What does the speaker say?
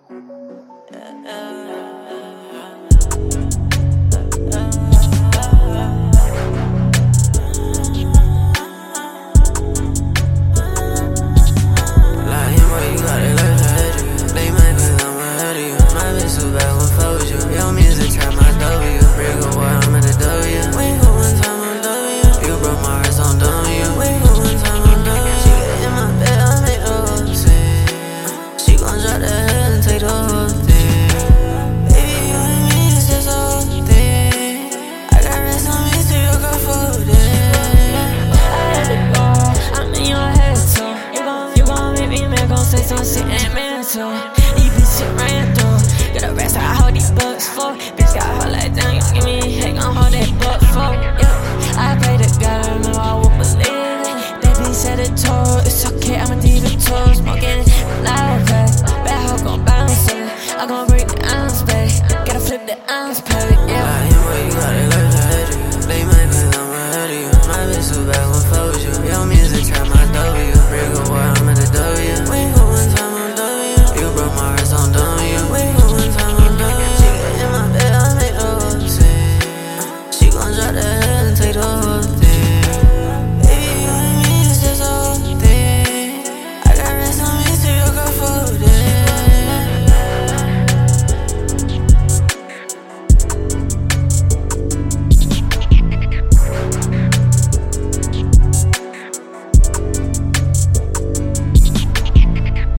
Say some shit ain't mental. You bitch shit ran through. Got a rest, I hold these bucks for.